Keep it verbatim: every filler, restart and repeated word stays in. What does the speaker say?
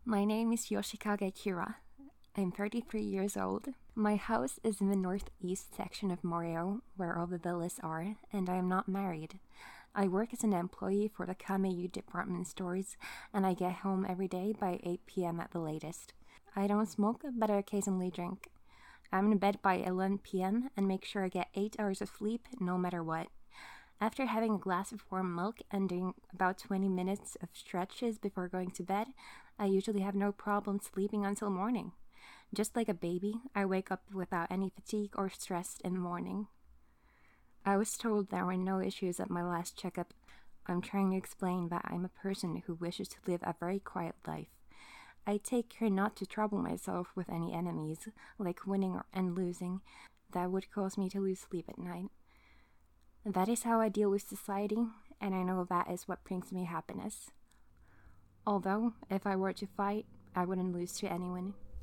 My name is Yoshikage Kira. I'm thirty-three years old. My house is in the northeast section of Morio, where all the villas are, and I am not married. I work as an employee for the Kameyu department stores, and I get home every day by eight p.m. at the latest. I don't smoke, but I occasionally drink. I'm in bed by eleven p.m. and make sure I get eight hours of sleep no matter what. After having a glass of warm milk and doing about twenty minutes of stretches before going to bed, I usually have no problem sleeping until morning. Just like a baby, I wake up without any fatigue or stress in the morning. I was told there were no issues at my last checkup. I'm trying to explain that I'm a person who wishes to live a very quiet life. I take care not to trouble myself with any enemies, like winning and losing, that would cause me to lose sleep at night. That is how I deal with society, and I know that is what brings me happiness. Although, if I were to fight, I wouldn't lose to anyone.